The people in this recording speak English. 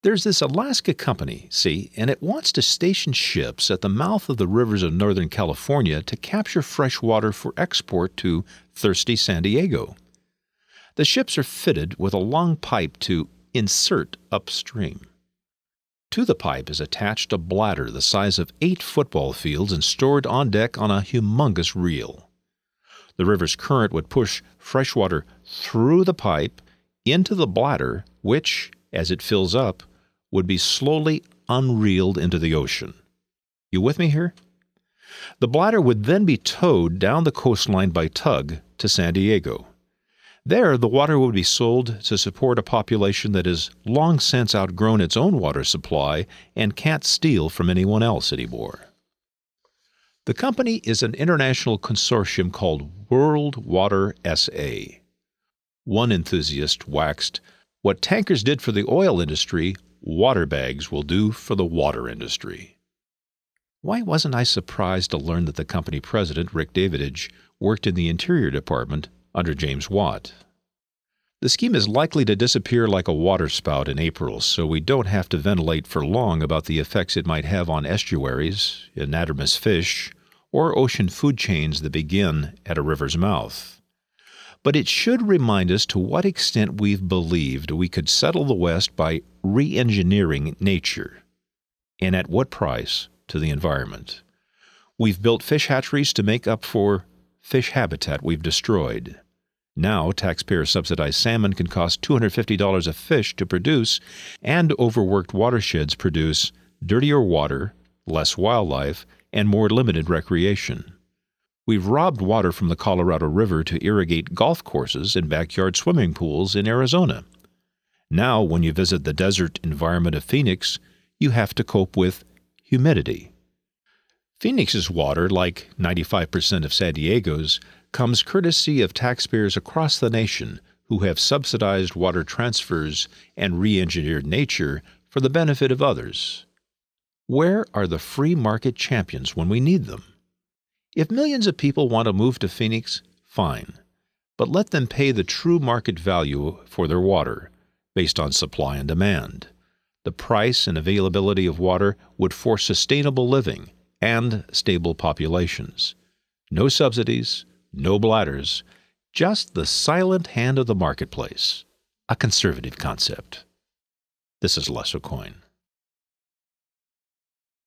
There's this Alaska company, see, and it wants to station ships at the mouth of the rivers of Northern California to capture fresh water for export to thirsty San Diego. The ships are fitted with a long pipe to insert upstream. To the pipe is attached a bladder the size of 8 football fields and stored on deck on a humongous reel. The river's current would push fresh water through the pipe into the bladder, which, as it fills up, would be slowly unreeled into the ocean. You with me here? The bladder would then be towed down the coastline by tug to San Diego. There, the water would be sold to support a population that has long since outgrown its own water supply and can't steal from anyone else anymore. The company is an international consortium called World Water SA. One enthusiast waxed, "What tankers did for the oil industry, water bags will do for the water industry." Why wasn't I surprised to learn that the company president, Rick Davidge, worked in the Interior Department under James Watt? The scheme is likely to disappear like a waterspout in April, so we don't have to ventilate for long about the effects it might have on estuaries, anadromous fish, or ocean food chains that begin at a river's mouth. But it should remind us to what extent we've believed we could settle the West by re-engineering nature, and at what price to the environment. We've built fish hatcheries to make up for fish habitat we've destroyed. Now, taxpayer-subsidized salmon can cost $250 a fish to produce, and overworked watersheds produce dirtier water, less wildlife, and more limited recreation. We've robbed water from the Colorado River to irrigate golf courses and backyard swimming pools in Arizona. Now, when you visit the desert environment of Phoenix, you have to cope with humidity. Phoenix's water, like 95% of San Diego's, comes courtesy of taxpayers across the nation who have subsidized water transfers and re-engineered nature for the benefit of others. Where are the free market champions when we need them? If millions of people want to move to Phoenix, fine, but let them pay the true market value for their water, based on supply and demand. The price and availability of water would force sustainable living and stable populations. No subsidies, no bladders, just the silent hand of the marketplace, a conservative concept. This is Les Aucoin.